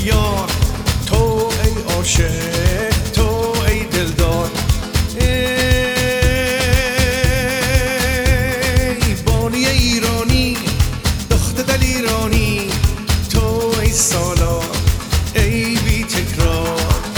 یار، تو ای عاشق، تو ای دلدار، ای بانی ایرانی، دختر دل ایرانی، تو ای سالار، ای بی تکرار.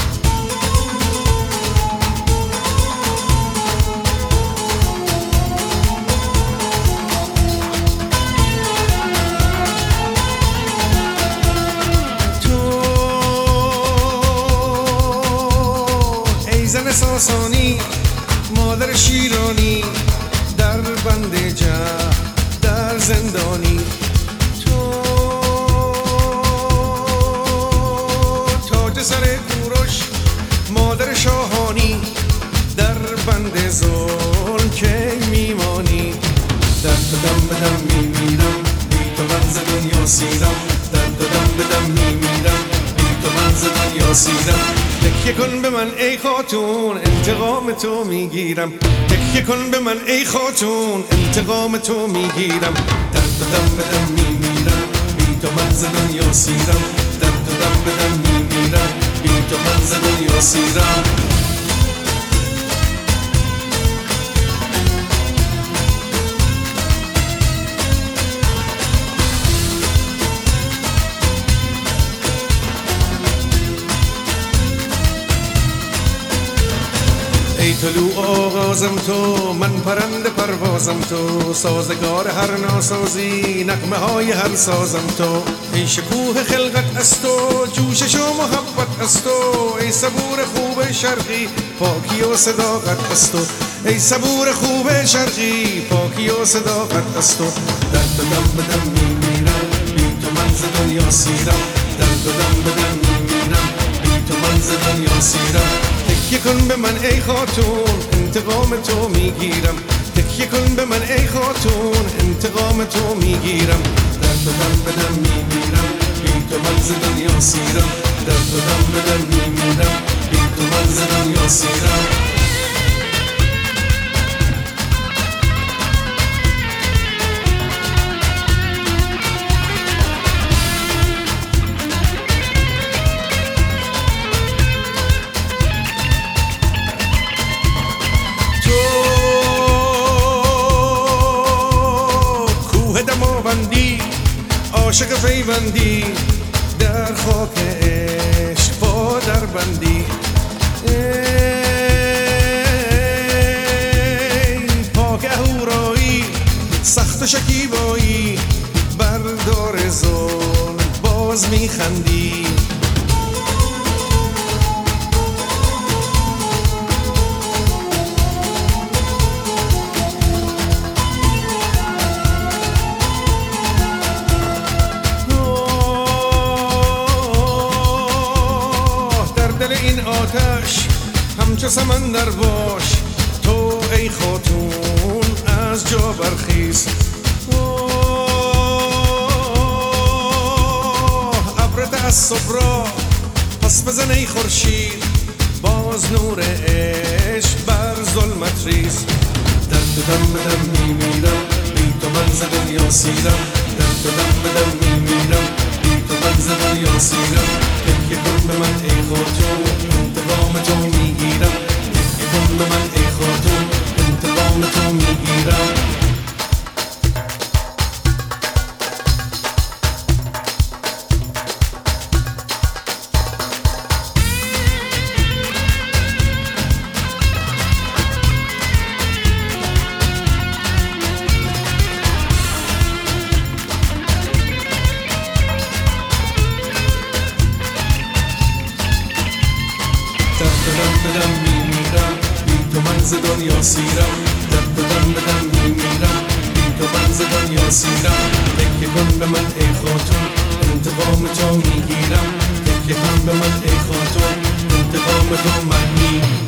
زن ساسانی، مادر شیرانی، در بند جهل در زندانی، تو تاج سر کوروش، مادر شاهانی، در بند ظلم که میمانی. در تو دم به دم میمیرم، بی تو من ز دنیا سیرم، در تو دم به دم میمیرم، بی تو من ز دنیا سیرم. تکیه کن به من ای خاتون، انتقام تو میگیرم، تکیه کن به من ای خاتون، انتقام تو میگیرم. در تو دم به دم میمیرم، بی تو من ز دنیا سیرم، در تو دم به دم میمیرم، بی تو من ز دنیا سیرم. ای طلوع آغازم تو، من پرنده پروازم تو، سازگار هر ناسازی، نغمه های هر سازم تو. ای شکوه خلقت از تو، جوشش و محبت از تو، ای صبور خوب شرقی، پاکی و صداقت از تو، ای صبور خوب شرقی، پاکی و صداقت از تو. در تو دم به دم میمیرم، بی تو من ز دنیا سیرم، در تو دم به دم میمیرم، بی تو من ز دنیا سیرم. تکیه کن به من ای خاتون، انتقام تو میگیرم، تکیه کن به من ای خاتون، انتقام تو میگیرم. در تو دم به دم میمیرم، بی تو من ز دنیا سیرم، در تو دم به دم میمیرم، بی تو من ز دنیا سیرم. عاشق فیوندی، در خاک عشق پا در بندی، ای پاک اهورایی، سخت شکیبایی، بر دار ظلم باز میخندی. این آتش همچو سمندر باش، تو ای خاتون از جا برخیز. ابر تعصب را پس بزن ای خورشید، باز نور عشق بر ظلمت ریز. در تو دم به دم میمیرم، بی تو من ز دنیا سیرم، در تو دم به دم میمیرم، بی تو من ز دنیا سیرم. تکیه کن به من ای خاتون، انتقام تو میگیرم، تکیه کن به من ای خاتون، انتقام تو میگیرم. در تو دم به دم میمیرم، بی تو من ز دنیا سیرم، در تو دم به دم میمیرم، بی تو من ز دنیا سیرم. تکیه کن به من ای خاتون، انتقام تو میگیرم، تکیه کن به من ای خاتون، انتقام تو من میگیرم.